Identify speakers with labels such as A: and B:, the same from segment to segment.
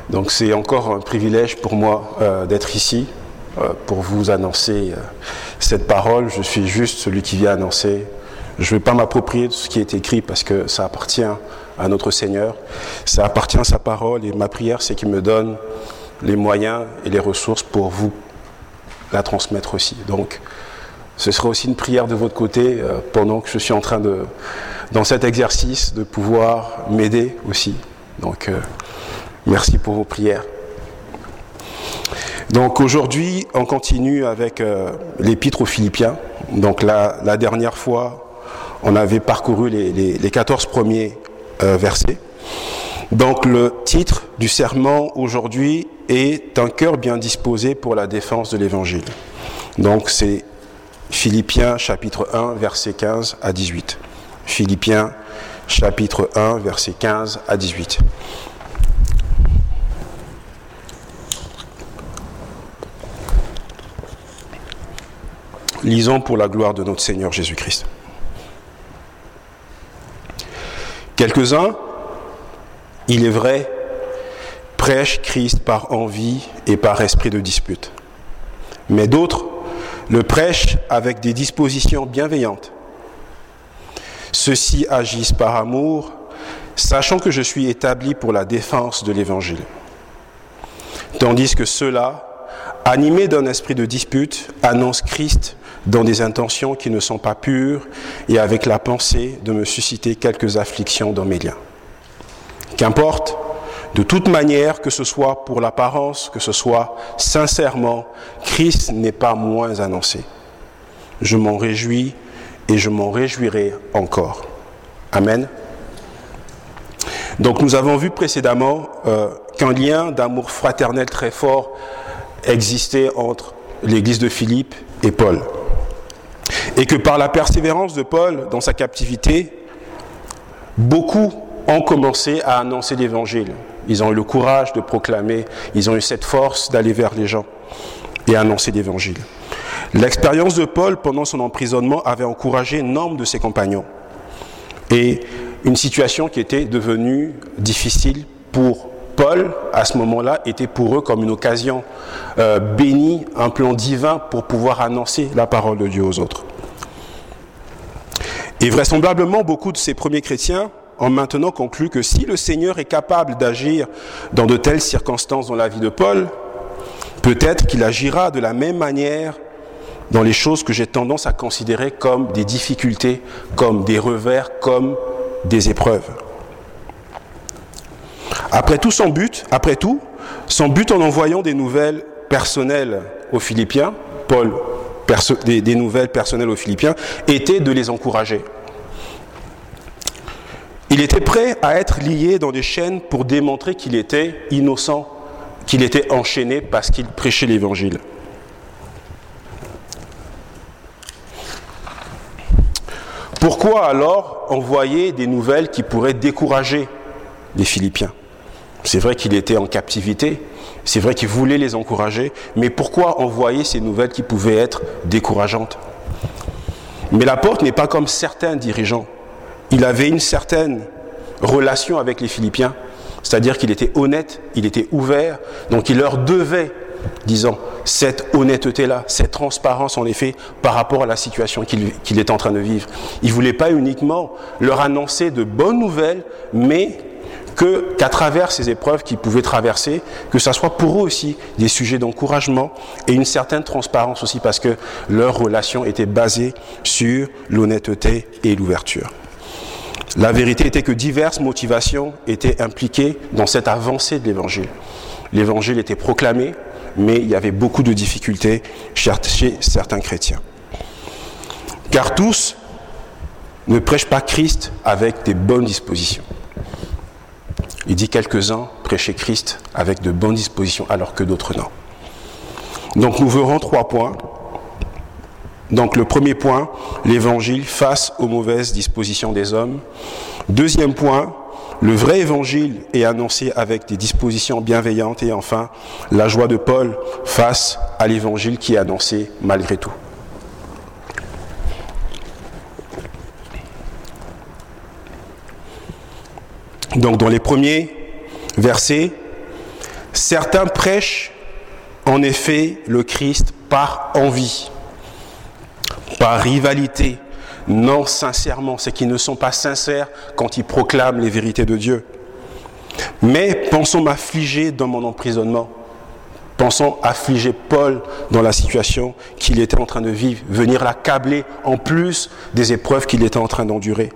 A: Donc c'est encore un privilège pour moi d'être ici, pour vous annoncer cette parole. Je suis juste celui qui vient annoncer. Je ne vais pas m'approprier de ce qui est écrit parce que ça appartient à notre Seigneur. Ça appartient à sa parole et ma prière, c'est qu'il me donne les moyens et les ressources pour vous la transmettre aussi. Donc, ce sera aussi une prière de votre côté pendant que je suis en train dans cet exercice, de pouvoir m'aider aussi. Donc, merci pour vos prières. Donc, aujourd'hui, on continue avec l'épître aux Philippiens. Donc, la dernière fois, on avait parcouru les 14 premiers versets. Donc le titre du sermon aujourd'hui est « Un cœur bien disposé pour la défense de l'Évangile ». Donc c'est Philippiens chapitre 1, verset 15 à 18. Philippiens chapitre 1, verset 15 à 18. Lisons pour la gloire de notre Seigneur Jésus-Christ. Quelques-uns, il est vrai, prêchent Christ par envie et par esprit de dispute. Mais d'autres le prêchent avec des dispositions bienveillantes. Ceux-ci agissent par amour, sachant que je suis établi pour la défense de l'Évangile. Tandis que ceux-là, animés d'un esprit de dispute, annoncent Christ dans des intentions qui ne sont pas pures et avec la pensée de me susciter quelques afflictions dans mes liens. Qu'importe, de toute manière, que ce soit pour l'apparence, que ce soit sincèrement, Christ n'est pas moins annoncé. Je m'en réjouis et je m'en réjouirai encore. Amen. Donc nous avons vu précédemment qu'un lien d'amour fraternel très fort existait entre l'église de Philippe et Paul. Et que par la persévérance de Paul dans sa captivité, beaucoup ont commencé à annoncer l'évangile. Ils ont eu le courage de proclamer, ils ont eu cette force d'aller vers les gens et annoncer l'évangile. L'expérience de Paul pendant son emprisonnement avait encouragé nombre de ses compagnons. Et une situation qui était devenue difficile pour Paul, à ce moment-là, était pour eux comme une occasion bénie, un plan divin pour pouvoir annoncer la parole de Dieu aux autres. Et vraisemblablement, beaucoup de ces premiers chrétiens ont maintenant conclu que si le Seigneur est capable d'agir dans de telles circonstances dans la vie de Paul, peut-être qu'il agira de la même manière dans les choses que j'ai tendance à considérer comme des difficultés, comme des revers, comme des épreuves. Après tout, son but en envoyant des nouvelles personnelles aux Philippiens, Paul, des nouvelles personnelles aux Philippiens, était de les encourager. Il était prêt à être lié dans des chaînes pour démontrer qu'il était innocent, qu'il était enchaîné parce qu'il prêchait l'évangile. Pourquoi alors envoyer des nouvelles qui pourraient décourager les Philippiens ? C'est vrai qu'il était en captivité, c'est vrai qu'il voulait les encourager, mais pourquoi envoyer ces nouvelles qui pouvaient être décourageantes ? Mais l'apôtre n'est pas comme certains dirigeants. Il avait une certaine relation avec les Philippiens, c'est-à-dire qu'il était honnête, il était ouvert, donc il leur devait, disons, cette honnêteté-là, cette transparence en effet par rapport à la situation qu'il est en train de vivre. Il ne voulait pas uniquement leur annoncer de bonnes nouvelles, mais qu'à travers ces épreuves qu'ils pouvaient traverser, que ça soit pour eux aussi des sujets d'encouragement et une certaine transparence aussi parce que leur relation était basée sur l'honnêteté et l'ouverture. La vérité était que diverses motivations étaient impliquées dans cette avancée de l'évangile. L'évangile était proclamé, mais il y avait beaucoup de difficultés chez certains chrétiens. Car tous ne prêchent pas Christ avec des bonnes dispositions. Il dit quelques-uns prêchaient Christ avec de bonnes dispositions, alors que d'autres non. Donc nous verrons 3 points. Donc le premier point, l'évangile face aux mauvaises dispositions des hommes. Deuxième point, le vrai évangile est annoncé avec des dispositions bienveillantes. Et enfin, la joie de Paul face à l'évangile qui est annoncé malgré tout. Donc dans les premiers versets, Certains prêchent en effet le Christ par envie, par rivalité, non sincèrement, c'est qu'ils ne sont pas sincères quand ils proclament les vérités de Dieu. Mais pensons m'affliger dans mon emprisonnement. Pensons affliger Paul dans la situation qu'il était en train de vivre, venir l'accabler en plus des épreuves qu'il était en train d'endurer.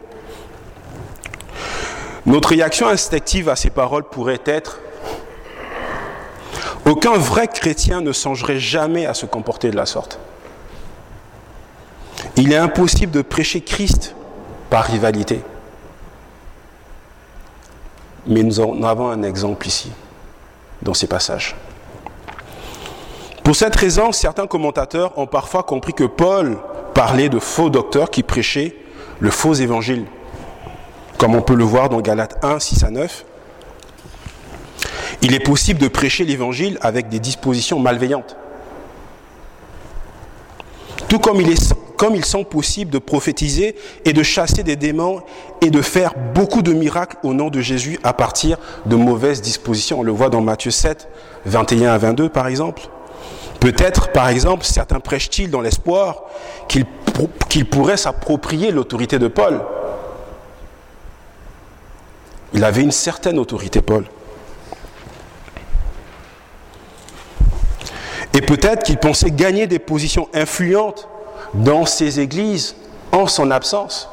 A: Notre réaction instinctive à ces paroles pourrait être: aucun vrai chrétien ne songerait jamais à se comporter de la sorte. Il est impossible de prêcher Christ par rivalité. Mais nous en avons un exemple ici, dans ces passages. Pour cette raison, certains commentateurs ont parfois compris que Paul parlait de faux docteurs qui prêchaient le faux évangile, comme on peut le voir dans Galates 1, 6 à 9. Il est possible de prêcher l'évangile avec des dispositions malveillantes. Tout comme il semble possible de prophétiser et de chasser des démons et de faire beaucoup de miracles au nom de Jésus à partir de mauvaises dispositions. On le voit dans Matthieu 7, 21 à 22 par exemple. Peut-être, par exemple, certains prêchent-ils dans l'espoir qu'ils pourraient s'approprier l'autorité de Paul. Il avait une certaine autorité, Paul. Et peut-être qu'ils pensaient gagner des positions influentes dans ces églises en son absence.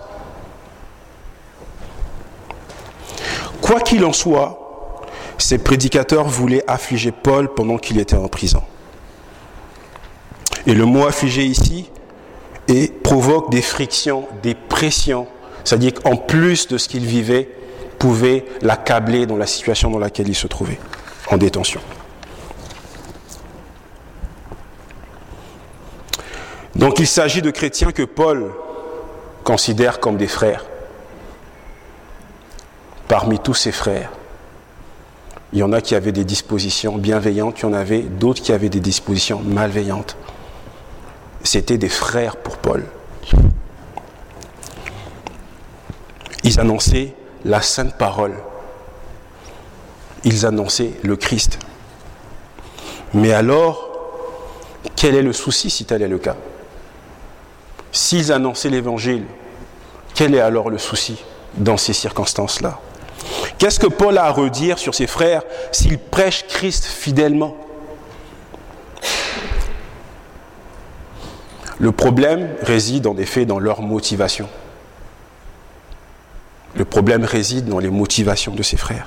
A: Quoi qu'il en soit, ces prédicateurs voulaient affliger Paul pendant qu'il était en prison. Et le mot affligé ici provoque des frictions, des pressions. C'est-à-dire qu'en plus de ce qu'il vivait, pouvait l'accabler dans la situation dans laquelle il se trouvait, en détention. Donc il s'agit de chrétiens que Paul considère comme des frères. Parmi tous ses frères, il y en a qui avaient des dispositions bienveillantes, il y en avait d'autres qui avaient des dispositions malveillantes. C'était des frères pour Paul. Ils annonçaient la sainte parole. Ils annonçaient le Christ. Mais alors, quel est le souci si tel est le cas? S'ils annonçaient l'évangile, quel est alors le souci dans ces circonstances-là? Qu'est-ce que Paul a à redire sur ses frères s'ils prêchent Christ fidèlement? Le problème réside en effet dans leur motivation. Le problème réside dans les motivations de ses frères.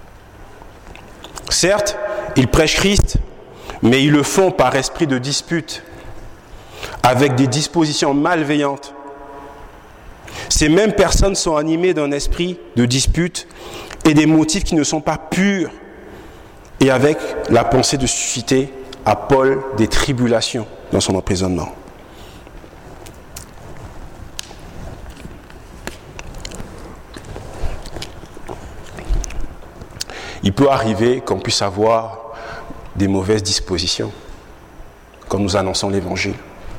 A: Certes, ils prêchent Christ, mais ils le font par esprit de dispute, avec des dispositions malveillantes. Ces mêmes personnes sont animées d'un esprit de dispute et des motifs qui ne sont pas purs, et avec la pensée de susciter à Paul des tribulations dans son emprisonnement. Il peut arriver qu'on puisse avoir des mauvaises dispositions quand nous annonçons l'évangile.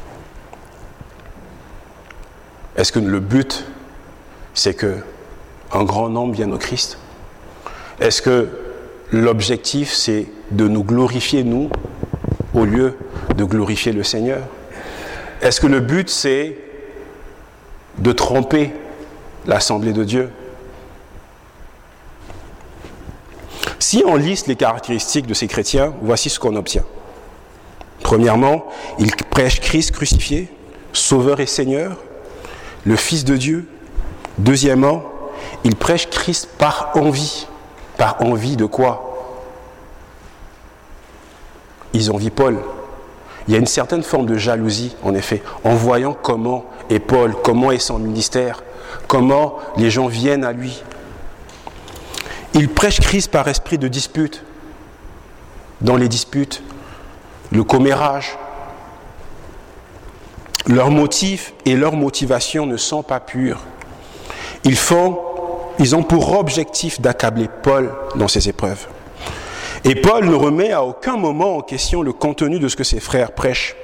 A: Est-ce que le but, c'est qu'un grand nombre vienne au Christ? Est-ce que l'objectif, c'est de nous glorifier, nous, au lieu de glorifier le Seigneur? Est-ce que le but, c'est de tromper l'Assemblée de Dieu? Si on liste les caractéristiques de ces chrétiens, voici ce qu'on obtient. Premièrement, ils prêchent Christ crucifié, Sauveur et Seigneur, le Fils de Dieu. Deuxièmement, ils prêchent Christ par envie. Par envie de quoi? Ils envient Paul. Il y a une certaine forme de jalousie, en effet, en voyant comment est Paul, comment est son ministère, comment les gens viennent à lui. Ils prêchent Christ par esprit de dispute. Dans les disputes, le commérage, leurs motifs et leurs motivations ne sont pas purs. Ils ont pour objectif d'accabler Paul dans ses épreuves. Et Paul ne remet à aucun moment en question le contenu de ce que ses frères prêchent.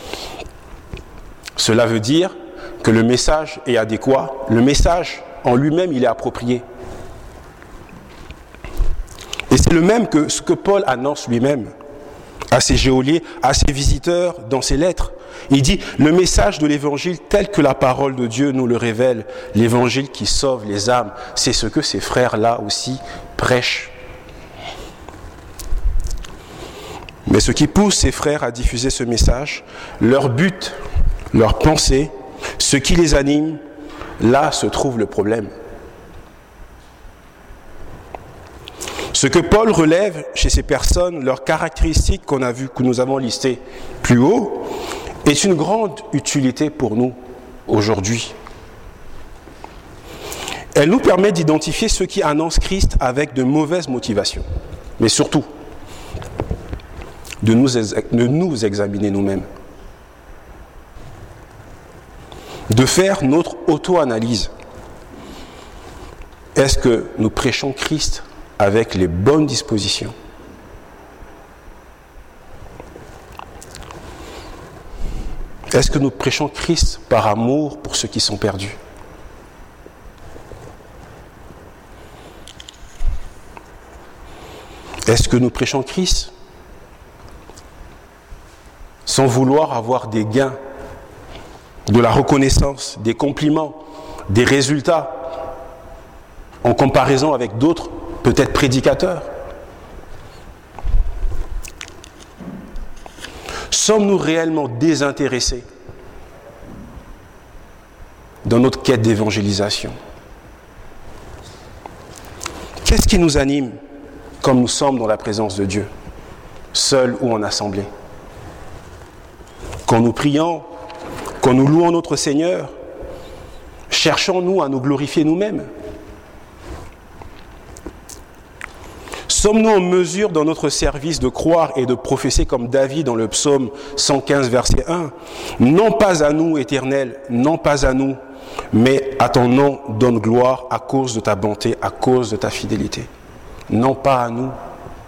A: Cela veut dire que le message est adéquat, le message en lui-même il est approprié. Et Et c'est le même que ce que Paul annonce lui-même à ses geôliers, à ses visiteurs dans ses lettres. Il dit, le message de l'évangile tel que la parole de Dieu nous le révèle, l'évangile qui sauve les âmes, c'est ce que ces frères-là aussi prêchent. Mais ce qui pousse ces frères à diffuser ce message, leur but, leur pensée, ce qui les anime, là se trouve le problème. Ce que Paul relève chez ces personnes, leurs caractéristiques que nous avons listées plus haut, est une grande utilité pour nous aujourd'hui. Elle nous permet d'identifier ceux qui annoncent Christ avec de mauvaises motivations, mais surtout de nous examiner nous-mêmes, de faire notre auto-analyse. Est-ce que nous prêchons Christ avec les bonnes dispositions? Est-ce que nous prêchons Christ par amour pour ceux qui sont perdus? Est-ce que nous prêchons Christ sans vouloir avoir des gains, de la reconnaissance, des compliments, des résultats en comparaison avec d'autres, peut-être prédicateurs? Sommes-nous réellement désintéressés dans notre quête d'évangélisation? Qu'est-ce qui nous anime comme nous sommes dans la présence de Dieu, seuls ou en assemblée? Quand nous prions, quand nous louons notre Seigneur, cherchons-nous à nous glorifier nous-mêmes? Sommes-nous en mesure dans notre service de croire et de professer comme David dans le psaume 115 verset 1 « Non pas à nous, Éternel, non pas à nous, mais à ton nom donne gloire à cause de ta bonté, à cause de ta fidélité. » Non pas à nous.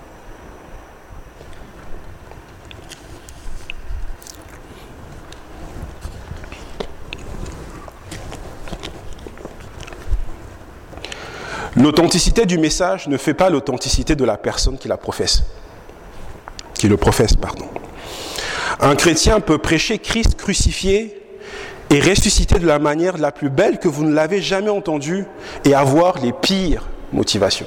A: L'authenticité du message ne fait pas l'authenticité de la personne qui le professe. Un chrétien peut prêcher Christ crucifié et ressuscité de la manière la plus belle que vous ne l'avez jamais entendu et avoir les pires motivations.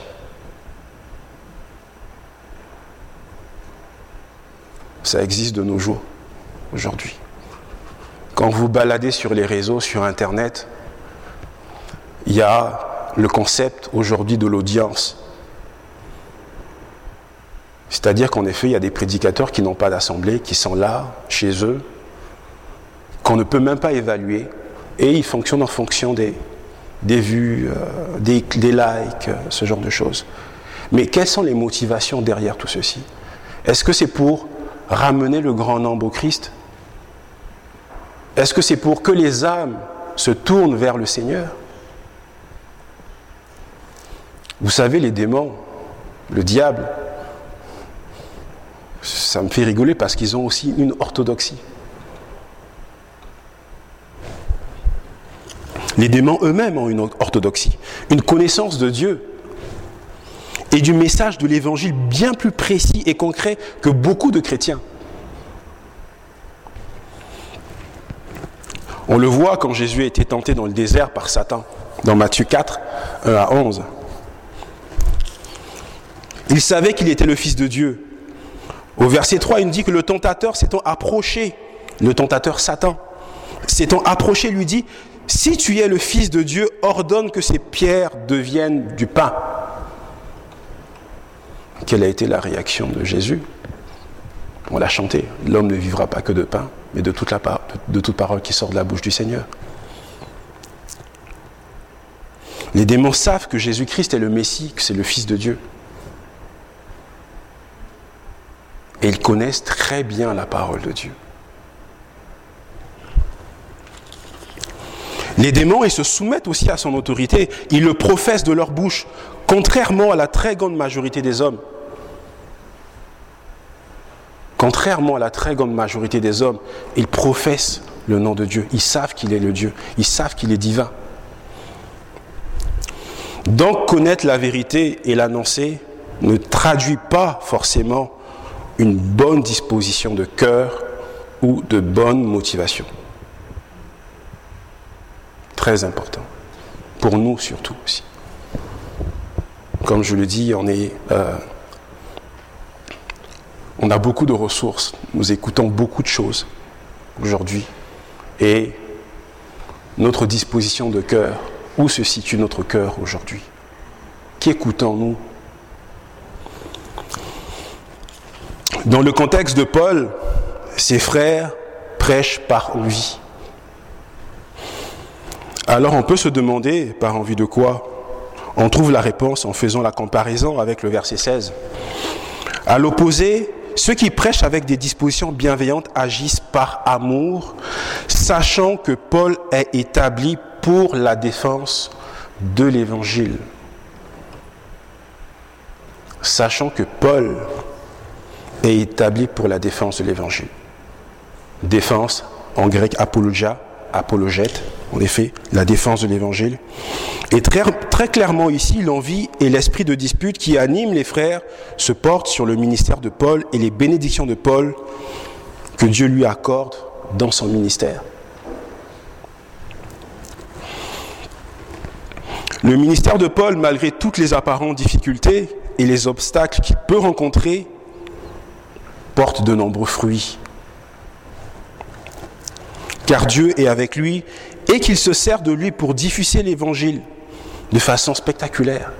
A: Ça existe de nos jours, aujourd'hui. Quand vous baladez sur les réseaux, sur Internet, il y a le concept aujourd'hui de l'audience. C'est-à-dire qu'en effet, il y a des prédicateurs qui n'ont pas d'assemblée, qui sont là, chez eux, qu'on ne peut même pas évaluer, et ils fonctionnent en fonction des vues, des likes, ce genre de choses. Mais quelles sont les motivations derrière tout ceci? Est-ce que c'est pour ramener le grand nombre au Christ? Est-ce que c'est pour que les âmes se tournent vers le Seigneur? Vous savez, les démons, le diable, ça me fait rigoler parce qu'ils ont aussi une orthodoxie. Les démons eux-mêmes ont une orthodoxie, une connaissance de Dieu et du message de l'évangile bien plus précis et concret que beaucoup de chrétiens. On le voit quand Jésus a été tenté dans le désert par Satan, dans Matthieu 4, 1 à 11. Il savait qu'il était le Fils de Dieu. Au verset 3, il nous dit que le tentateur s'étant approché, le tentateur Satan, s'étant approché, lui dit « Si tu es le Fils de Dieu, ordonne que ces pierres deviennent du pain. » Quelle a été la réaction de Jésus? On l'a chanté. L'homme ne vivra pas que de pain, mais de toute parole qui sort de la bouche du Seigneur. Les démons savent que Jésus-Christ est le Messie, que c'est le Fils de Dieu. Et ils connaissent très bien la parole de Dieu. Les démons, ils se soumettent aussi à son autorité. Ils le professent de leur bouche, contrairement à la très grande majorité des hommes. Contrairement à la très grande majorité des hommes, ils professent le nom de Dieu. Ils savent qu'il est le Dieu. Ils savent qu'il est divin. Donc, connaître la vérité et l'annoncer ne traduit pas forcément une bonne disposition de cœur ou de bonne motivation. Très important. Pour nous surtout aussi. Comme je le dis, on a beaucoup de ressources. Nous écoutons beaucoup de choses aujourd'hui. Et notre disposition de cœur, où se situe notre cœur aujourd'hui? Qu'écoutons-nous? Dans le contexte de Paul, ses frères prêchent par envie. Alors on peut se demander par envie de quoi? On trouve la réponse en faisant la comparaison avec le verset 16. À l'opposé, ceux qui prêchent avec des dispositions bienveillantes agissent par amour, sachant que Paul est établi pour la défense de l'évangile. Sachant que Paul est établi pour la défense de l'évangile. Défense, en grec apologia, apologète, en effet, la défense de l'évangile. Et très clairement ici, l'envie et l'esprit de dispute qui animent les frères se portent sur le ministère de Paul et les bénédictions de Paul que Dieu lui accorde dans son ministère. Le ministère de Paul, malgré toutes les apparentes difficultés et les obstacles qu'il peut rencontrer, porte de nombreux fruits. Car Dieu est avec lui et qu'il se sert de lui pour diffuser l'évangile de façon spectaculaire.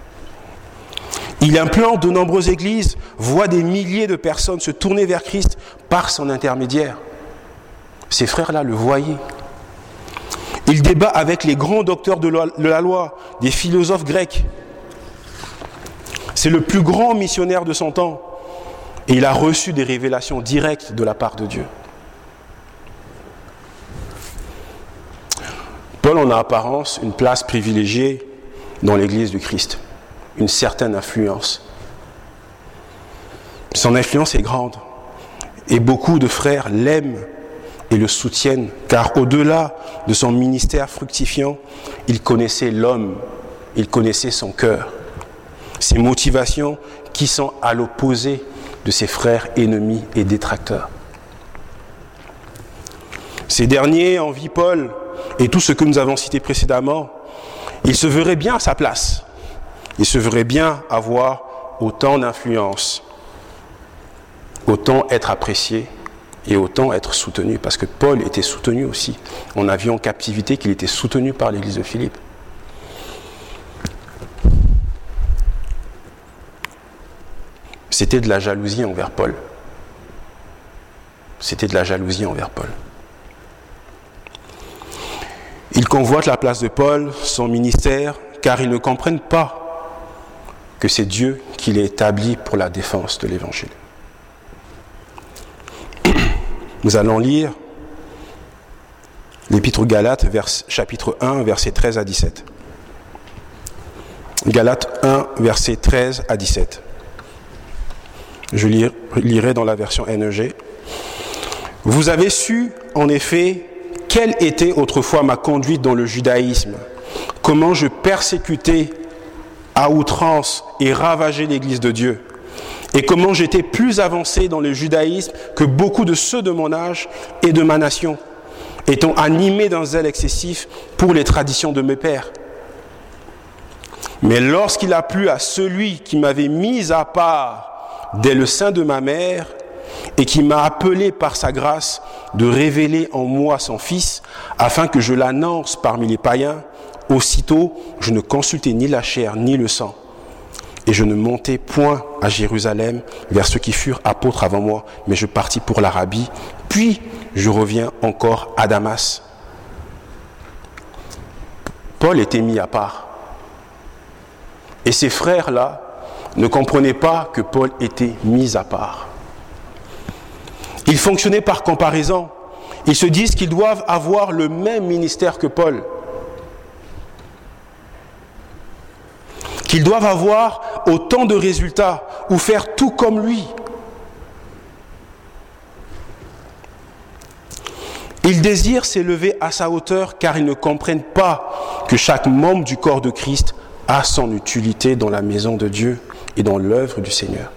A: Il implante de nombreuses églises, voit des milliers de personnes se tourner vers Christ par son intermédiaire. Ces frères-là le voyaient. Il débat avec les grands docteurs de la loi, des philosophes grecs. C'est le plus grand missionnaire de son temps et il a reçu des révélations directes de la part de Dieu. Paul en a apparence une place privilégiée dans l'Église du Christ, une certaine influence. Son influence est grande et beaucoup de frères l'aiment et le soutiennent, car au-delà de son ministère fructifiant, il connaissait l'homme, il connaissait son cœur, ses motivations qui sont à l'opposé de ses frères ennemis et détracteurs. Ces derniers envient Paul et tout ce que nous avons cité précédemment. Il se verrait bien à sa place. Il se verrait bien avoir autant d'influence, autant être apprécié et autant être soutenu. Parce que Paul était soutenu aussi. On a vu en captivité qu'il était soutenu par l'église de Philippe. C'était de la jalousie envers Paul. C'était de la jalousie envers Paul. Ils convoitent la place de Paul, son ministère, car ils ne comprennent pas que c'est Dieu qui l'a établi pour la défense de l'Évangile. Nous allons lire l'Épître aux Galates, chapitre 1, versets 13 à 17. Galates 1, versets 13 à 17. Je lirai dans la version NEG. Vous avez su, en effet, quelle était autrefois ma conduite dans le judaïsme, comment je persécutais à outrance et ravageais l'Église de Dieu, et comment j'étais plus avancé dans le judaïsme que beaucoup de ceux de mon âge et de ma nation, étant animé d'un zèle excessif pour les traditions de mes pères. Mais lorsqu'il a plu à celui qui m'avait mis à part dès le sein de ma mère, et qui m'a appelé par sa grâce de révéler en moi son Fils, afin que je l'annonce parmi les païens, aussitôt je ne consultai ni la chair ni le sang, et je ne montai point à Jérusalem vers ceux qui furent apôtres avant moi, mais je partis pour l'Arabie, puis je reviens encore à Damas. Paul était mis à part. Et ces frères-là ne comprenaient pas que Paul était mis à part. Ils fonctionnaient par comparaison. Ils se disent qu'ils doivent avoir le même ministère que Paul. Qu'ils doivent avoir autant de résultats ou faire tout comme lui. Ils désirent s'élever à sa hauteur car ils ne comprennent pas que chaque membre du corps de Christ a son utilité dans la maison de Dieu et dans l'œuvre du Seigneur.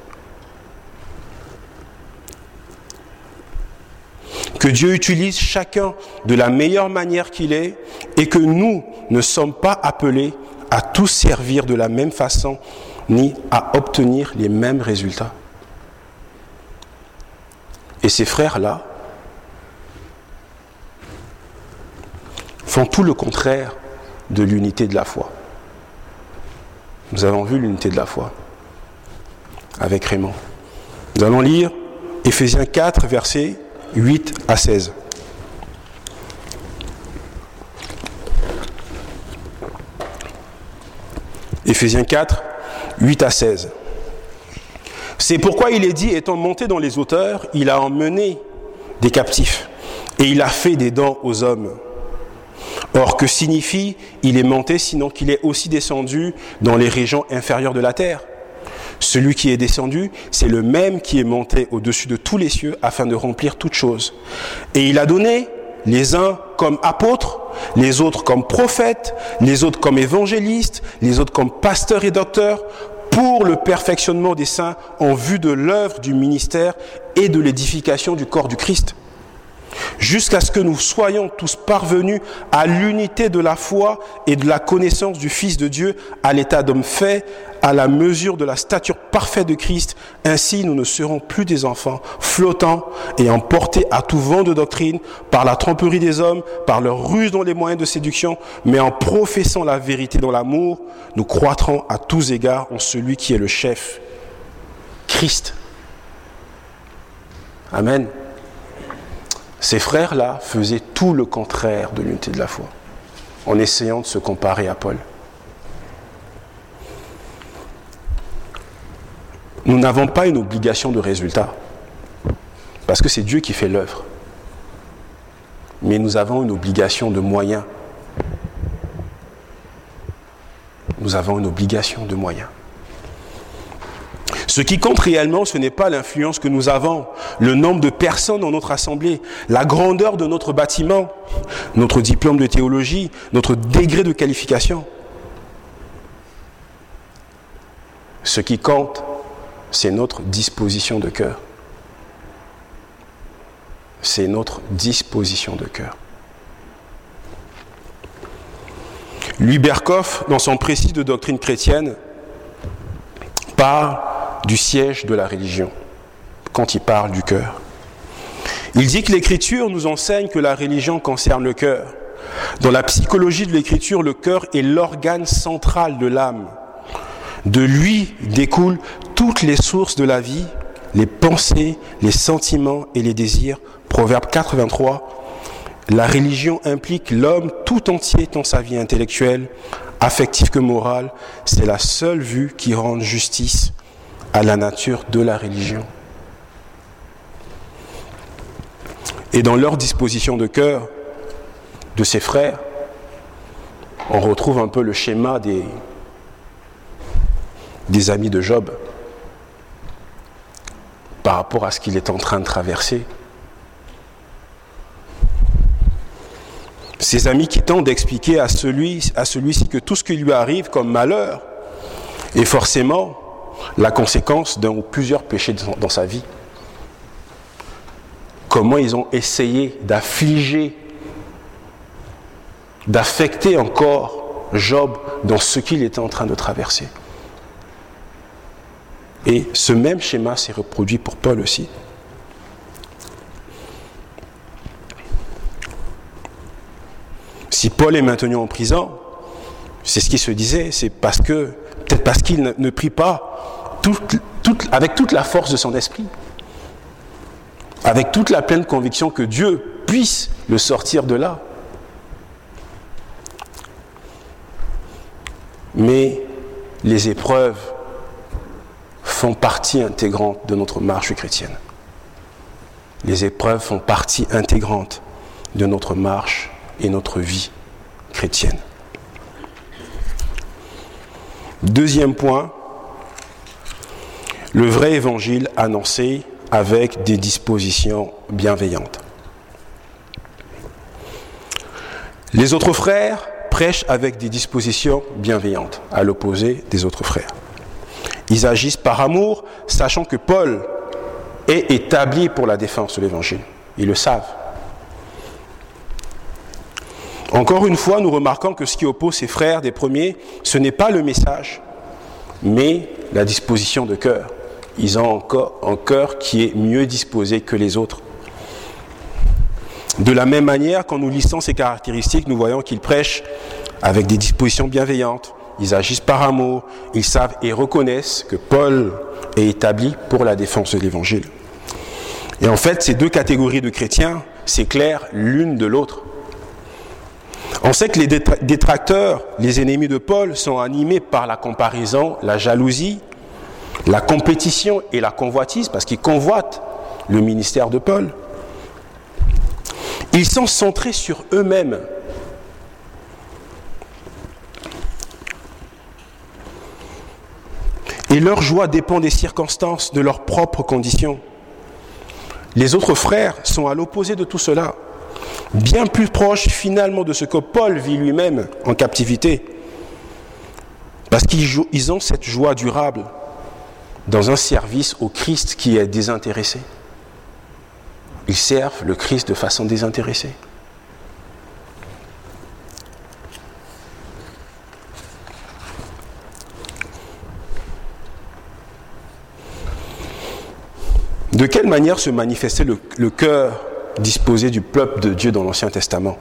A: Que Dieu utilise chacun de la meilleure manière qu'il est et que nous ne sommes pas appelés à tous servir de la même façon ni à obtenir les mêmes résultats. Et ces frères-là font tout le contraire de l'unité de la foi. Nous avons vu l'unité de la foi avec Raymond. Nous allons lire Éphésiens 4, versets 8 à 16. Éphésiens 4, 8 à 16. C'est pourquoi il est dit, étant monté dans les hauteurs, il a emmené des captifs et il a fait des dons aux hommes. Or, que signifie il est monté, sinon qu'il est aussi descendu dans les régions inférieures de la terre? Celui qui est descendu, c'est le même qui est monté au-dessus de tous les cieux afin de remplir toutes choses. Et il a donné les uns comme apôtres, les autres comme prophètes, les autres comme évangélistes, les autres comme pasteurs et docteurs, pour le perfectionnement des saints en vue de l'œuvre du ministère et de l'édification du corps du Christ. Jusqu'à ce que nous soyons tous parvenus à l'unité de la foi et de la connaissance du Fils de Dieu, à l'état d'homme fait, à la mesure de la stature parfaite de Christ. Ainsi, nous ne serons plus des enfants flottants et emportés à tout vent de doctrine par la tromperie des hommes, par leur ruse dans les moyens de séduction, mais en professant la vérité dans l'amour, nous croîtrons à tous égards en celui qui est le chef, Christ. Amen. Ces frères-là faisaient tout le contraire de l'unité de la foi, en essayant de se comparer à Paul. Nous n'avons pas une obligation de résultat, parce que c'est Dieu qui fait l'œuvre. Mais nous avons une obligation de moyens. Nous avons une obligation de moyens. Ce qui compte réellement, ce n'est pas l'influence que nous avons, le nombre de personnes dans notre assemblée, la grandeur de notre bâtiment, notre diplôme de théologie, notre degré de qualification. Ce qui compte, c'est notre disposition de cœur. C'est notre disposition de cœur. Louis Berkhoff, dans son précis de doctrine chrétienne, parle du siège de la religion, quand il parle du cœur. Il dit que l'Écriture nous enseigne que la religion concerne le cœur. Dans la psychologie de l'Écriture, le cœur est l'organe central de l'âme. De lui découlent toutes les sources de la vie, les pensées, les sentiments et les désirs. Proverbe 83. La religion implique l'homme tout entier dans sa vie intellectuelle, affective que morale. C'est la seule vue qui rende justice à la nature de la religion. Et dans leur disposition de cœur, de ses frères, on retrouve un peu le schéma des amis de Job par rapport à ce qu'il est en train de traverser. Ces amis qui tentent d'expliquer à celui-ci que tout ce qui lui arrive comme malheur est forcément la conséquence d'un ou plusieurs péchés dans sa vie. Comment ils ont essayé d'affliger, d'affecter encore Job dans ce qu'il était en train de traverser. Et ce même schéma s'est reproduit pour Paul aussi. Si Paul est maintenu en prison, c'est ce qu'il se disait, c'est peut-être parce qu'il ne prie pas avec toute la force de son esprit, avec toute la pleine conviction que Dieu puisse le sortir de là. Mais les épreuves font partie intégrante de notre marche chrétienne. Les épreuves font partie intégrante de notre marche et notre vie chrétienne. Deuxième point, le vrai évangile annoncé avec des dispositions bienveillantes. Les autres frères prêchent avec des dispositions bienveillantes, à l'opposé des autres frères. Ils agissent par amour, sachant que Paul est établi pour la défense de l'Évangile. Ils le savent. Encore une fois, nous remarquons que ce qui oppose ces frères des premiers, ce n'est pas le message, mais la disposition de cœur. Ils ont encore un cœur qui est mieux disposé que les autres. De la même manière, quand nous listons ces caractéristiques, nous voyons qu'ils prêchent avec des dispositions bienveillantes. Ils agissent par amour, ils savent et reconnaissent que Paul est établi pour la défense de l'Évangile. Et en fait, ces deux catégories de chrétiens s'éclairent l'une de l'autre. On sait que les détracteurs, les ennemis de Paul, sont animés par la comparaison, la jalousie, la compétition et la convoitise, parce qu'ils convoitent le ministère de Paul. Ils sont centrés sur eux-mêmes. Et leur joie dépend des circonstances, de leurs propres conditions. Les autres frères sont à l'opposé de tout cela, bien plus proches finalement de ce que Paul vit lui-même en captivité, parce qu'ils ont cette joie durable dans un service au Christ qui est désintéressé. Ils servent le Christ de façon désintéressée. De quelle manière se manifestait le cœur disposé du peuple de Dieu dans l'Ancien Testament?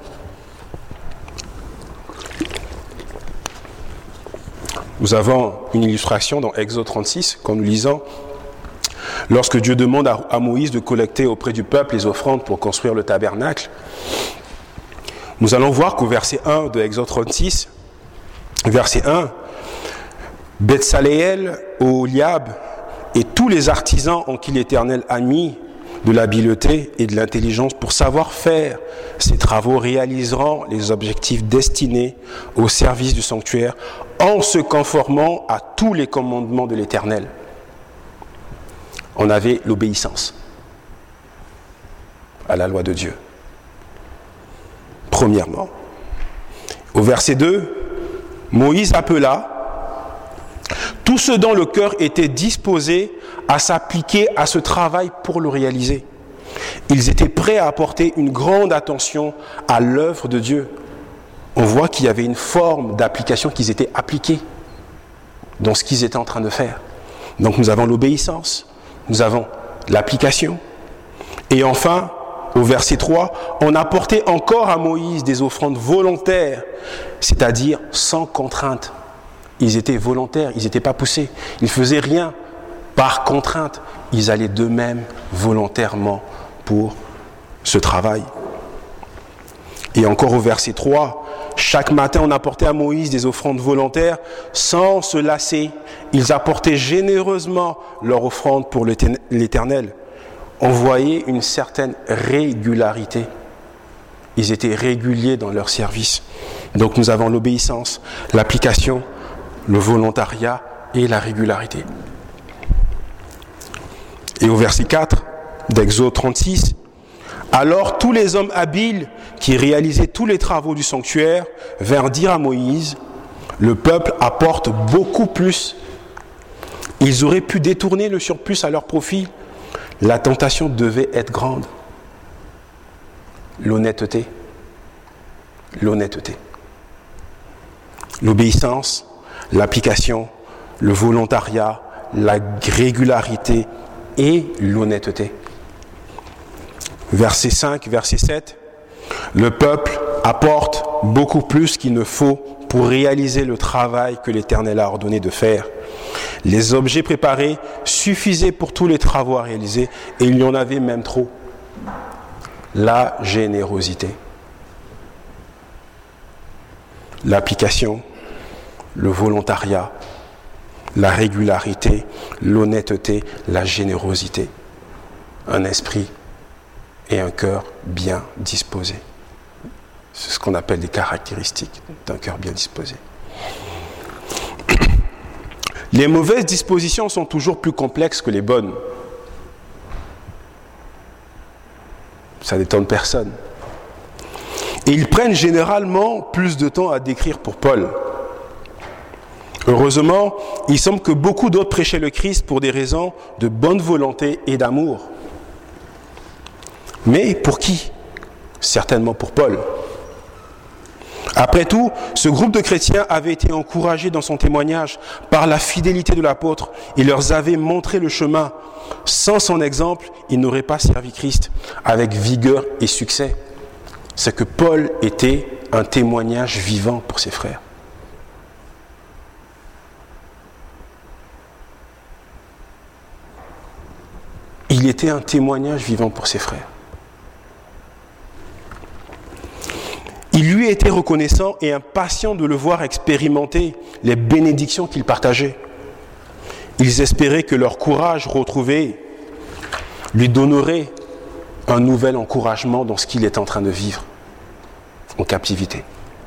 A: Nous avons une illustration dans Exode 36, quand nous lisons, lorsque Dieu demande à Moïse de collecter auprès du peuple les offrandes pour construire le tabernacle. Nous allons voir qu'au verset 1 de Exode 36, verset 1, Betsaléel, Oholiab et tous les artisans en qui l'Éternel a mis de l'habileté et de l'intelligence pour savoir faire ces travaux réaliseront les objectifs destinés au service du sanctuaire en se conformant à tous les commandements de l'Éternel. On avait l'obéissance à la loi de Dieu. Premièrement. Au verset 2, Moïse appela tous ceux dont le cœur était disposé à s'appliquer à ce travail pour le réaliser. Ils étaient prêts à apporter une grande attention à l'œuvre de Dieu. On voit qu'il y avait une forme d'application, qu'ils étaient appliqués dans ce qu'ils étaient en train de faire. Donc nous avons l'obéissance, nous avons l'application. Et enfin, au verset 3, on apportait encore à Moïse des offrandes volontaires, c'est-à-dire sans contrainte. Ils étaient volontaires, ils n'étaient pas poussés. Ils ne faisaient rien par contrainte. Ils allaient d'eux-mêmes volontairement pour ce travail. Et encore au verset 3, chaque matin on apportait à Moïse des offrandes volontaires sans se lasser. Ils apportaient généreusement leur offrande pour l'Éternel. On voyait une certaine régularité. Ils étaient réguliers dans leur service. Donc nous avons l'obéissance, l'application, le volontariat et la régularité. Et au verset 4 d'Exode 36, alors tous les hommes habiles qui réalisaient tous les travaux du sanctuaire vinrent dire à Moïse, le peuple apporte beaucoup plus. Ils auraient pu détourner le surplus à leur profit. La tentation devait être grande. L'honnêteté. L'obéissance, l'application, le volontariat, la régularité et l'honnêteté. Verset 5, verset 7, le peuple apporte beaucoup plus qu'il ne faut pour réaliser le travail que l'Éternel a ordonné de faire. Les objets préparés suffisaient pour tous les travaux à réaliser et il y en avait même trop. La générosité, l'application, le volontariat, la régularité, l'honnêteté, la générosité, un esprit et un cœur bien disposés. C'est ce qu'on appelle des caractéristiques d'un cœur bien disposé. Les mauvaises dispositions sont toujours plus complexes que les bonnes. Ça n'étonne personne. Et ils prennent généralement plus de temps à décrire pour Paul. Heureusement, il semble que beaucoup d'autres prêchaient le Christ pour des raisons de bonne volonté et d'amour. Mais pour qui ? Certainement pour Paul. Après tout, ce groupe de chrétiens avait été encouragé dans son témoignage par la fidélité de l'apôtre. Il leur avait montré le chemin. Sans son exemple, ils n'auraient pas servi Christ avec vigueur et succès. C'est que Paul était un témoignage vivant pour ses frères. Il était un témoignage vivant pour ses frères. Il lui était reconnaissant et impatient de le voir expérimenter les bénédictions qu'il partageait. Ils espéraient que leur courage retrouvé lui donnerait un nouvel encouragement dans ce qu'il est en train de vivre en captivité.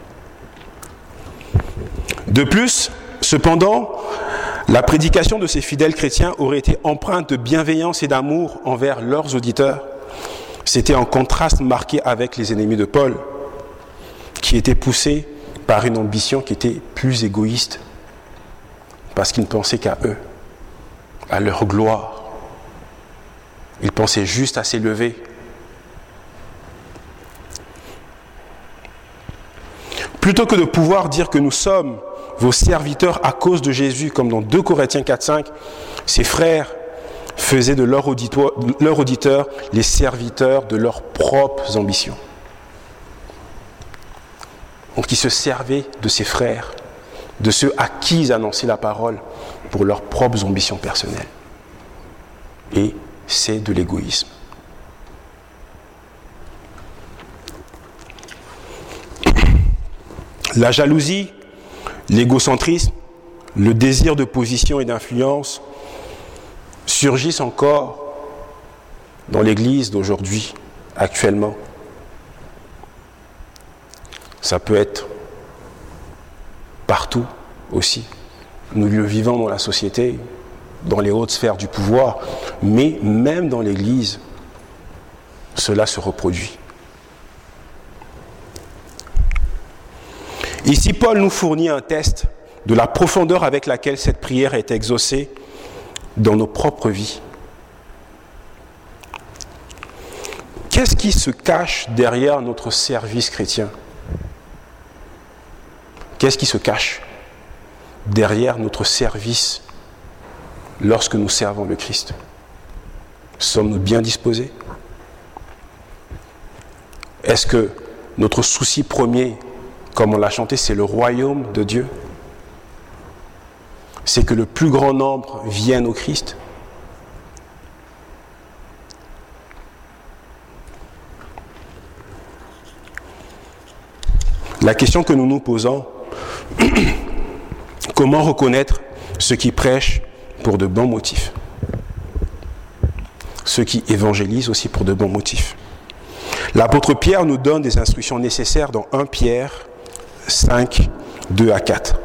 A: De plus, cependant, la prédication de ces fidèles chrétiens aurait été empreinte de bienveillance et d'amour envers leurs auditeurs. C'était en contraste marqué avec les ennemis de Paul, qui étaient poussés par une ambition qui était plus égoïste, parce qu'ils ne pensaient qu'à eux, à leur gloire. Ils pensaient juste à s'élever. Plutôt que de pouvoir dire que nous sommes vos serviteurs à cause de Jésus, comme dans 2 Corinthiens 4,5, ces frères faisaient de leurs auditeurs les serviteurs de leurs propres ambitions. Donc ils se servaient de ces frères, de ceux à qui ils annonçaient la parole pour leurs propres ambitions personnelles. Et c'est de l'égoïsme. La jalousie, l'égocentrisme, le désir de position et d'influence surgissent encore dans l'Église d'aujourd'hui, actuellement. Ça peut être partout aussi. Nous le vivons dans la société, dans les hautes sphères du pouvoir, mais même dans l'Église, cela se reproduit. Ici, Paul nous fournit un test de la profondeur avec laquelle cette prière est exaucée dans nos propres vies. Qu'est-ce qui se cache derrière notre service chrétien ? Qu'est-ce qui se cache derrière notre service lorsque nous servons le Christ ? Sommes-nous bien disposés ? Est-ce que notre souci premier, comme on l'a chanté, c'est le royaume de Dieu ? C'est que le plus grand nombre vienne au Christ ? La question que nous nous posons, comment reconnaître ceux qui prêchent pour de bons motifs, ceux qui évangélisent aussi pour de bons motifs? L'apôtre Pierre nous donne des instructions nécessaires dans 1 Pierre 5, 2 à 4.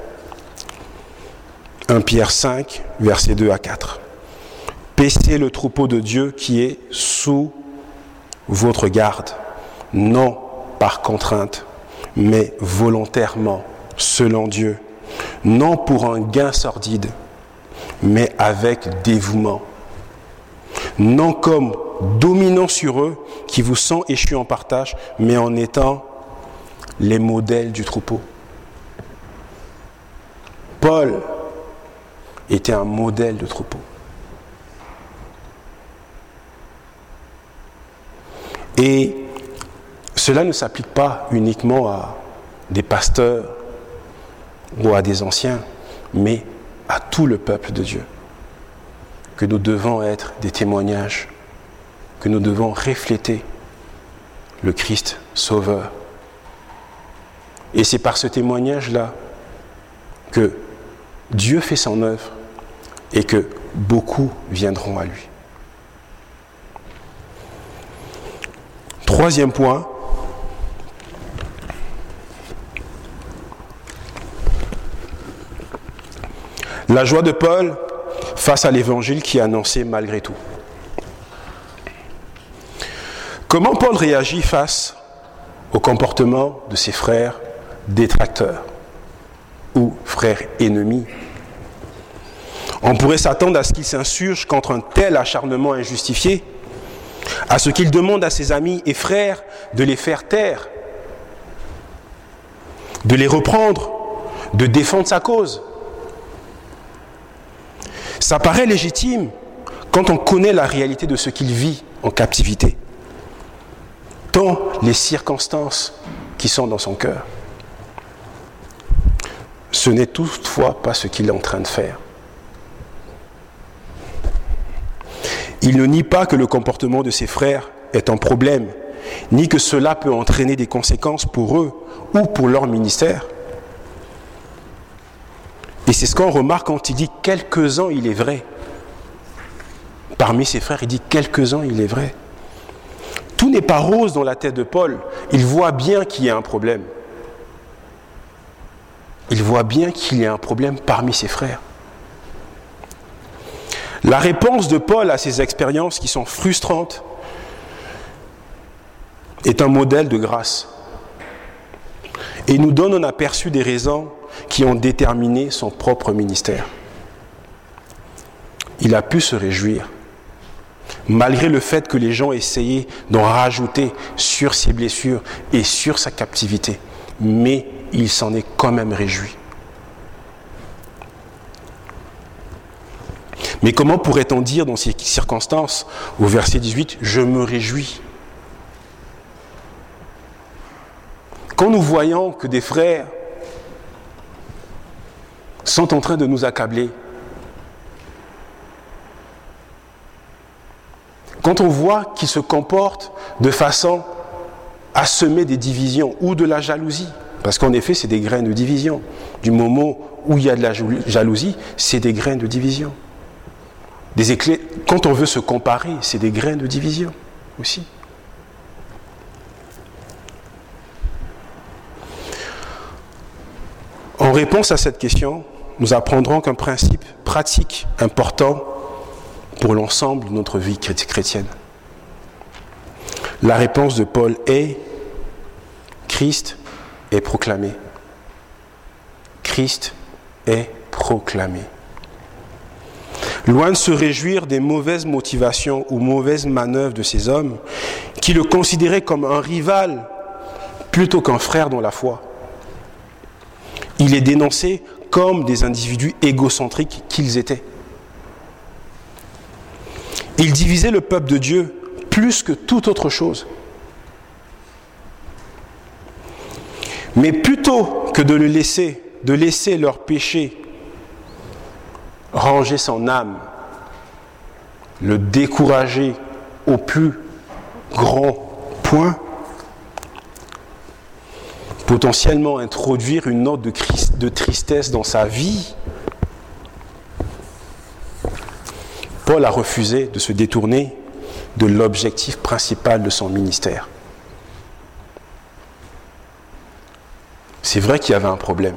A: 1 Pierre 5, versets 2 à 4. Paissez le troupeau de Dieu qui est sous votre garde, non par contrainte, mais volontairement, selon Dieu, non pour un gain sordide, mais avec dévouement, non comme dominant sur eux qui vous sont échus en partage, mais en étant les modèles du troupeau. Paul était un modèle de troupeau. Et cela ne s'applique pas uniquement à des pasteurs ou à des anciens, mais à tout le peuple de Dieu. Que nous devons être des témoignages, que nous devons refléter le Christ Sauveur. Et c'est par ce témoignage-là que Dieu fait son œuvre et que beaucoup viendront à lui. Troisième point, la joie de Paul face à l'évangile qui est annoncé malgré tout. Comment Paul réagit face au comportement de ses frères détracteurs ou frères ennemis On pourrait s'attendre à ce qu'il s'insurge contre un tel acharnement injustifié, à ce qu'il demande à ses amis et frères de les faire taire, de les reprendre, de défendre sa cause. Ça paraît légitime quand on connaît la réalité de ce qu'il vit en captivité, tant les circonstances qui sont dans son cœur. Ce n'est toutefois pas ce qu'il est en train de faire. Il ne nie pas que le comportement de ses frères est un problème, ni que cela peut entraîner des conséquences pour eux ou pour leur ministère. Et c'est ce qu'on remarque quand il dit « quelques-uns, il est vrai ». Parmi ses frères, il dit « quelques-uns, il est vrai ». Tout n'est pas rose dans la tête de Paul. Il voit bien qu'il y a un problème. Il voit bien qu'il y a un problème parmi ses frères. La réponse de Paul à ces expériences qui sont frustrantes est un modèle de grâce et nous donne un aperçu des raisons qui ont déterminé son propre ministère. Il a pu se réjouir, malgré le fait que les gens essayaient d'en rajouter sur ses blessures et sur sa captivité, mais il s'en est quand même réjoui. Mais comment pourrait-on dire dans ces circonstances, au verset 18, « Je me réjouis » ? Quand nous voyons que des frères sont en train de nous accabler, quand on voit qu'ils se comportent de façon à semer des divisions ou de la jalousie, parce qu'en effet, c'est des graines de division. Du moment où il y a de la jalousie, c'est des graines de division. Quand on veut se comparer, c'est des graines de division aussi. En réponse à cette question, nous apprendrons qu'un principe pratique important pour l'ensemble de notre vie chrétienne. La réponse de Paul est « Christ est proclamé ». Christ est proclamé. Loin de se réjouir des mauvaises motivations ou mauvaises manœuvres de ces hommes, qui le considéraient comme un rival plutôt qu'un frère dans la foi, il est dénoncé comme des individus égocentriques qu'ils étaient. Ils divisaient le peuple de Dieu plus que toute autre chose. Mais plutôt que de laisser leur péché ranger son âme, le décourager au plus grand point, potentiellement introduire une note de tristesse dans sa vie, Paul a refusé de se détourner de l'objectif principal de son ministère. C'est vrai qu'il y avait un problème.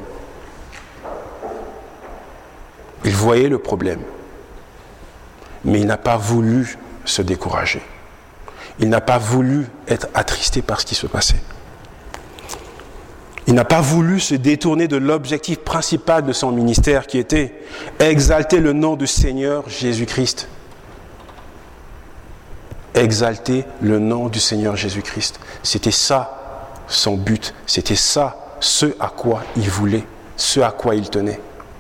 A: Il voyait le problème, mais il n'a pas voulu se décourager. Il n'a pas voulu être attristé par ce qui se passait. Il n'a pas voulu se détourner de l'objectif principal de son ministère qui était exalter le nom du Seigneur Jésus-Christ. Exalter le nom du Seigneur Jésus-Christ. C'était ça son but, c'était ça ce à quoi il voulait, ce à quoi il tenait.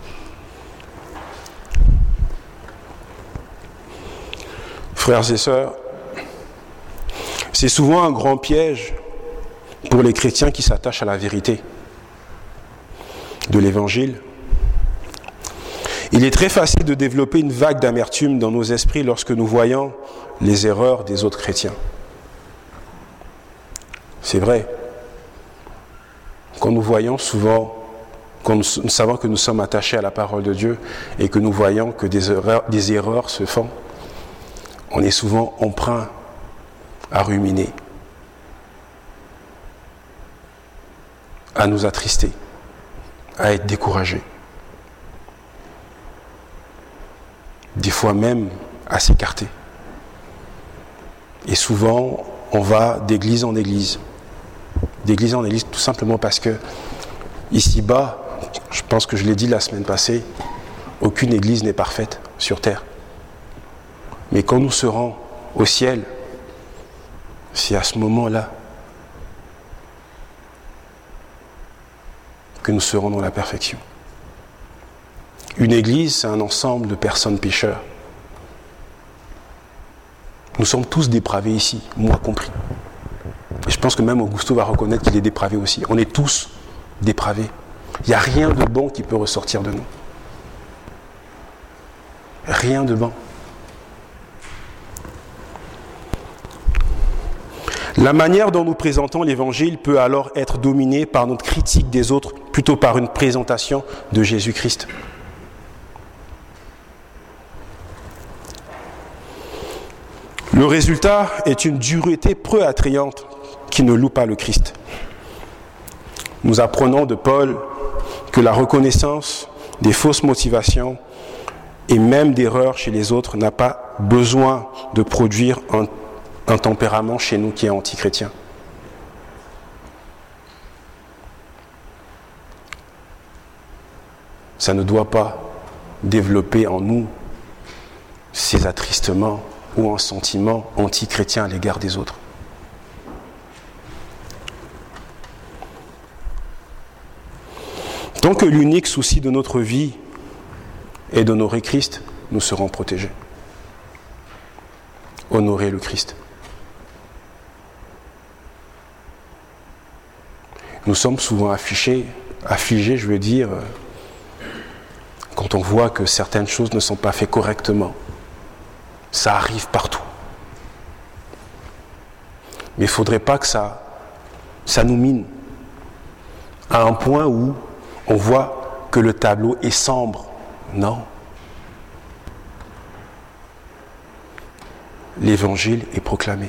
A: Frères et sœurs, c'est souvent un grand piège pour les chrétiens qui s'attachent à la vérité de l'Évangile. Il est très facile de développer une vague d'amertume dans nos esprits lorsque nous voyons les erreurs des autres chrétiens. C'est vrai. Quand nous voyons souvent, quand nous savons que nous sommes attachés à la parole de Dieu et que nous voyons que des erreurs se font, on est souvent emprunt à ruminer, à nous attrister, à être découragé. Des fois même à s'écarter. Et souvent, on va d'église en église. D'église en église tout simplement parce que, ici-bas, je pense que je l'ai dit la semaine passée, Aucune église n'est parfaite sur terre. Mais quand nous serons au ciel, c'est à ce moment-là que nous serons dans la perfection. Une église, c'est un ensemble de personnes pécheurs. Nous sommes tous dépravés ici, moi compris. Et je pense que même Augusto va reconnaître qu'il est dépravé aussi. On est tous dépravés. Il n'y a rien de bon qui peut ressortir de nous. Rien de bon. La manière dont nous présentons l'Évangile peut alors être dominée par notre critique des autres, plutôt par une présentation de Jésus-Christ. Le résultat est une dureté peu attrayante qui ne loue pas le Christ. Nous apprenons de Paul que la reconnaissance des fausses motivations et même d'erreurs chez les autres n'a pas besoin de produire un tempérament chez nous qui est anti-chrétien. Ça ne doit pas développer en nous ces attristements ou un sentiment anti-chrétien à l'égard des autres. Tant que l'unique souci de notre vie est d'honorer Christ, nous serons protégés. Honorer le Christ. Nous sommes souvent affligés, je veux dire, quand on voit que certaines choses ne sont pas faites correctement. Ça arrive partout. Mais il ne faudrait pas que ça nous mine à un point où on voit que le tableau est sombre. Non. L'évangile est proclamé.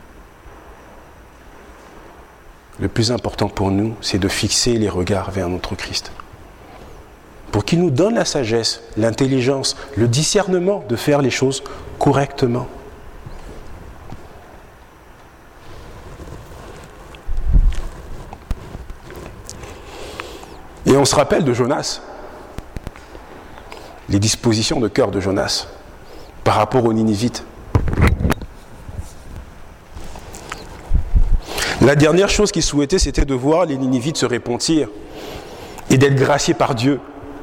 A: Le plus important pour nous, c'est de fixer les regards vers notre Christ. Pour qu'il nous donne la sagesse, l'intelligence, le discernement de faire les choses correctement. Et on se rappelle de Jonas, les dispositions de cœur de Jonas par rapport aux Ninivites. La dernière chose qu'il souhaitait, c'était de voir les Ninivites se repentir et d'être graciés par Dieu.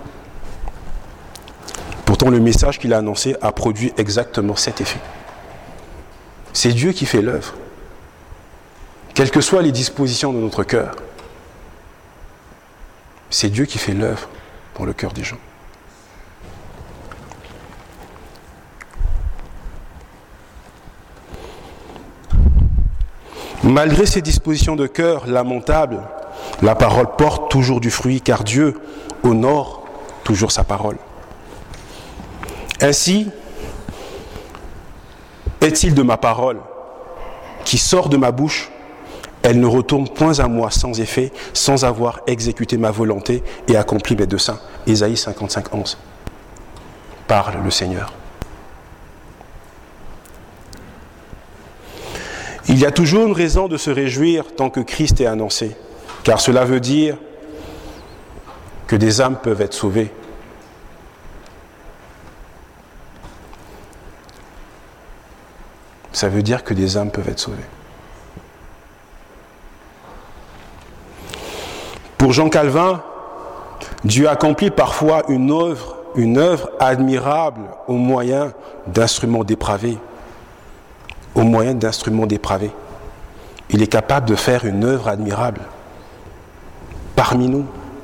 A: Pourtant, le message qu'il a annoncé a produit exactement cet effet. C'est Dieu qui fait l'œuvre, quelles que soient les dispositions de notre cœur. C'est Dieu qui fait l'œuvre dans le cœur des gens. Malgré ces dispositions de cœur lamentables, la parole porte toujours du fruit, car Dieu honore toujours sa parole. Ainsi est-il de ma parole qui sort de ma bouche, elle ne retourne point à moi sans effet, sans avoir exécuté ma volonté et accompli mes desseins. Ésaïe 55, 11. Parle le Seigneur. Il y a toujours une raison de se réjouir tant que Christ est annoncé, car cela veut dire que des âmes peuvent être sauvées. Ça veut dire que des âmes peuvent être sauvées. Pour Jean Calvin, Dieu accomplit parfois une œuvre admirable au moyen d'instruments dépravés. Au moyen d'instruments dépravés. Il est capable de faire une œuvre admirable parmi nous.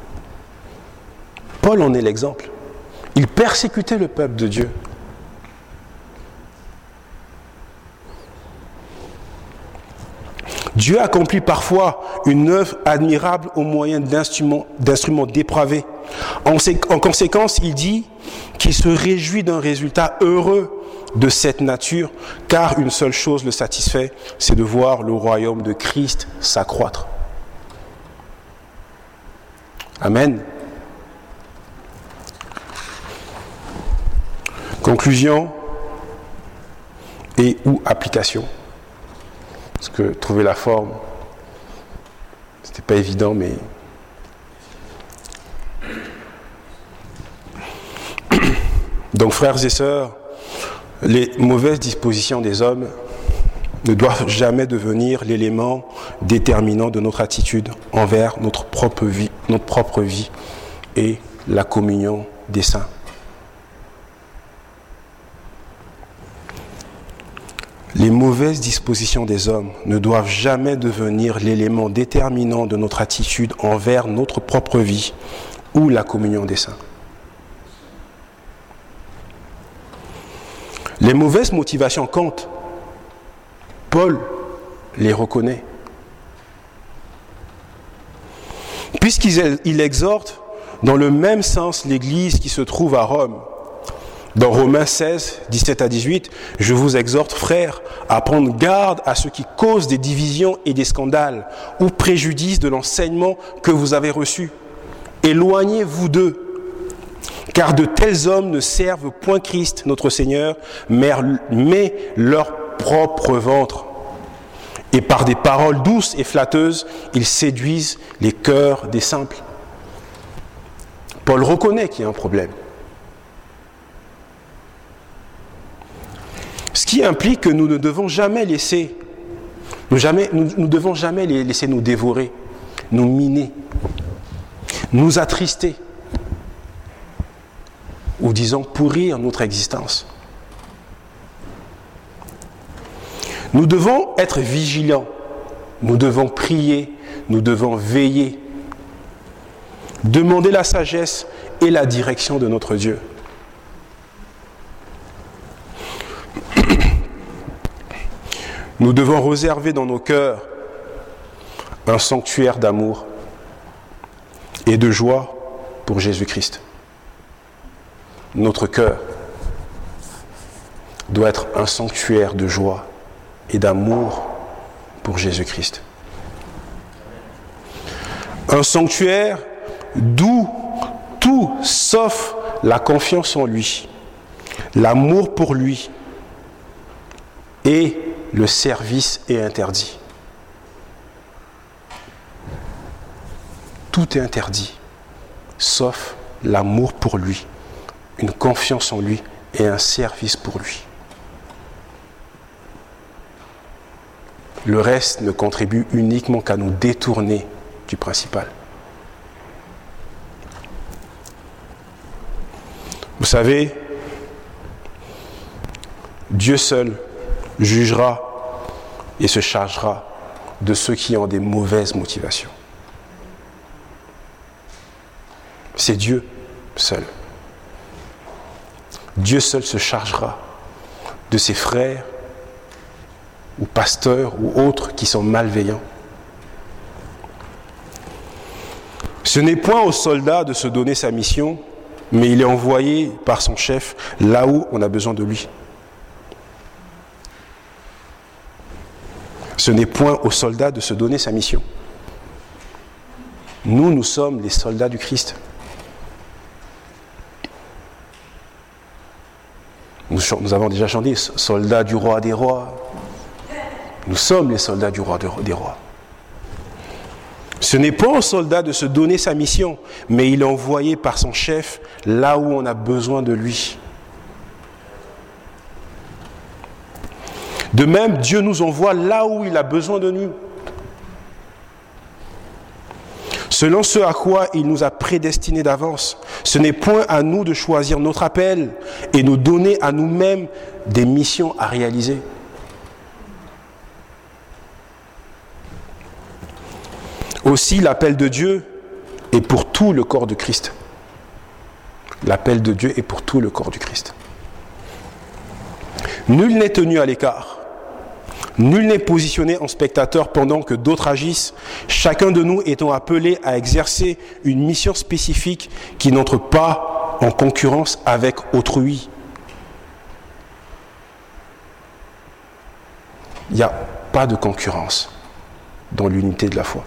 A: Paul en est l'exemple. Il persécutait le peuple de Dieu. Dieu accomplit parfois une œuvre admirable au moyen d'instruments dépravés. En conséquence, il dit qu'il se réjouit d'un résultat heureux de cette nature, car une seule chose le satisfait, c'est de voir le royaume de Christ s'accroître. Amen. Conclusion et ou application. Parce que trouver la forme, c'était pas évident, mais Donc frères et sœurs, les mauvaises dispositions des hommes ne doivent jamais devenir l'élément déterminant de notre attitude envers notre propre vie et la communion des saints. Les mauvaises dispositions des hommes ne doivent jamais devenir l'élément déterminant de notre attitude envers notre propre vie ou la communion des saints. Les mauvaises motivations comptent. Paul les reconnaît. Puisqu'il exhorte dans le même sens l'Église qui se trouve à Rome. Dans Romains 16, 17 à 18, « Je vous exhorte, frères, à prendre garde à ce qui cause des divisions et des scandales ou préjudice de l'enseignement que vous avez reçu. Éloignez-vous d'eux, car de tels hommes ne servent point Christ, notre Seigneur, mais leur propre ventre. Et par des paroles douces et flatteuses, ils séduisent les cœurs des simples. » Paul reconnaît qu'il y a un problème. Ce qui implique que nous ne devons jamais laisser, nous devons jamais les laisser nous dévorer, nous miner, nous attrister, ou disons pourrir notre existence. Nous devons être vigilants, nous devons prier, nous devons veiller, demander la sagesse et la direction de notre Dieu. Nous devons réserver dans nos cœurs un sanctuaire d'amour et de joie pour Jésus-Christ. Notre cœur doit être un sanctuaire de joie et d'amour pour Jésus-Christ. Un sanctuaire d'où tout sauf la confiance en lui, l'amour pour lui et le service est interdit. Tout est interdit, sauf l'amour pour lui, une confiance en lui et un service pour lui. Le reste ne contribue uniquement qu'à nous détourner du principal. Vous savez, Dieu seul jugera et se chargera de ceux qui ont des mauvaises motivations. C'est Dieu seul. Dieu seul se chargera de ses frères ou pasteurs ou autres qui sont malveillants. Ce n'est point au soldat de se donner sa mission, mais il est envoyé par son chef là où on a besoin de lui. Ce n'est point au soldat de se donner sa mission. Nous sommes les soldats du Christ. Nous avons déjà chanté « Soldats du roi des rois ». Nous sommes les soldats du roi des rois. Ce n'est pas au soldat de se donner sa mission, mais il est envoyé par son chef là où on a besoin de lui. De même, Dieu nous envoie là où il a besoin de nous. Selon ce à quoi il nous a prédestinés d'avance. Ce n'est point à nous de choisir notre appel et nous donner à nous-mêmes des missions à réaliser. Aussi, l'appel de Dieu est pour tout le corps de Christ. L'appel de Dieu est pour tout le corps du Christ. Nul n'est tenu à l'écart. Nul n'est positionné en spectateur pendant que d'autres agissent, chacun de nous étant appelé à exercer une mission spécifique qui n'entre pas en concurrence avec autrui. Il n'y a pas de concurrence dans l'unité de la foi.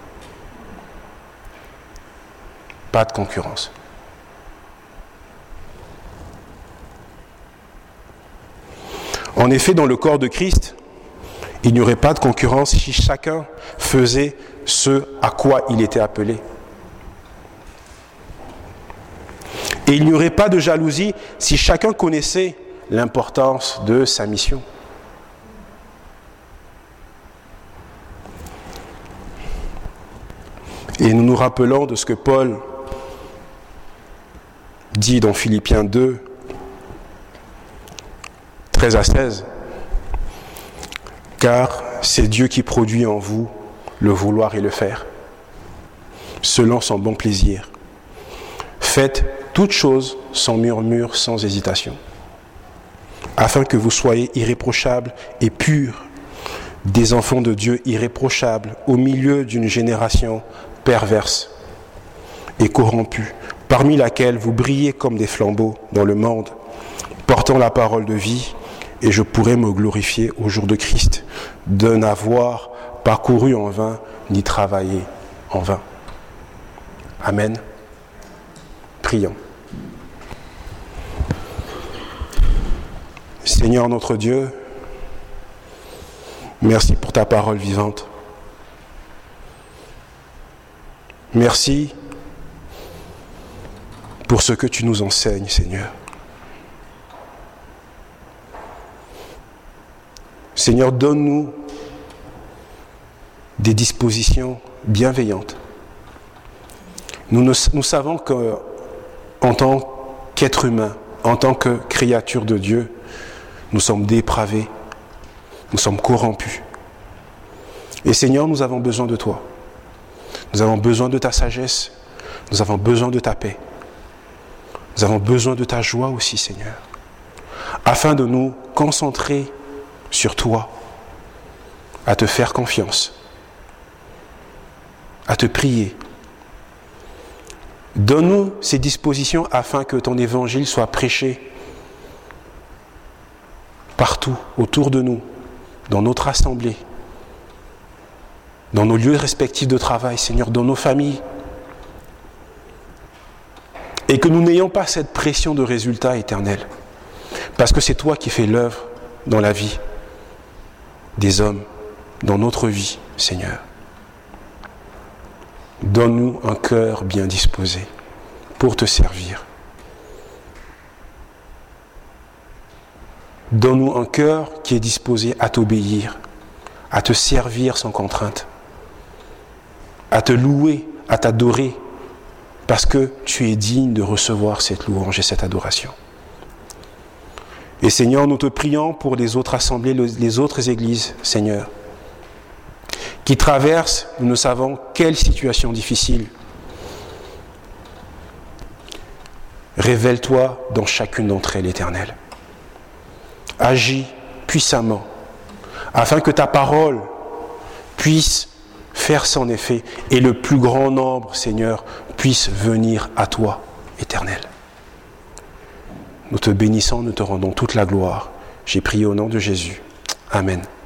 A: Pas de concurrence. En effet, dans le corps de Christ, il n'y aurait pas de concurrence si chacun faisait ce à quoi il était appelé. Et il n'y aurait pas de jalousie si chacun connaissait l'importance de sa mission. Et nous nous rappelons de ce que Paul dit dans Philippiens 2, 13 à 16. Car c'est Dieu qui produit en vous le vouloir et le faire, selon son bon plaisir. Faites toutes choses sans murmure, sans hésitation, afin que vous soyez irréprochables et purs, des enfants de Dieu irréprochables, au milieu d'une génération perverse et corrompue, parmi laquelle vous brillez comme des flambeaux dans le monde, portant la parole de vie, et je pourrai me glorifier au jour de Christ, de n'avoir parcouru en vain, ni travaillé en vain. Amen. Prions. Seigneur notre Dieu, merci pour ta parole vivante. Merci pour ce que tu nous enseignes, Seigneur. Seigneur, donne-nous des dispositions bienveillantes. Nous savons qu'en tant qu'être humain, en tant que créature de Dieu, nous sommes dépravés, nous sommes corrompus. Et Seigneur, nous avons besoin de toi. Nous avons besoin de ta sagesse, nous avons besoin de ta paix. Nous avons besoin de ta joie aussi, Seigneur, afin de nous concentrer sur toi, à te faire confiance, à te prier. Donne-nous ces dispositions afin que ton évangile soit prêché partout, autour de nous, dans notre assemblée, dans nos lieux respectifs de travail, Seigneur, dans nos familles. Et que nous n'ayons pas cette pression de résultat éternel. Parce que c'est toi qui fais l'œuvre dans la vie des hommes, dans notre vie, Seigneur. Donne-nous un cœur bien disposé pour te servir. Donne-nous un cœur qui est disposé à t'obéir, à te servir sans contrainte, à te louer, à t'adorer, parce que tu es digne de recevoir cette louange et cette adoration. Et Seigneur, nous te prions pour les autres assemblées, les autres églises, Seigneur, qui traversent, nous ne savons quelle situation difficile. Révèle-toi dans chacune d'entre elles, Éternel. Agis puissamment, afin que ta parole puisse faire son effet et le plus grand nombre, Seigneur, puisse venir à toi, Éternel. Nous te bénissons, nous te rendons toute la gloire. J'ai prié au nom de Jésus. Amen.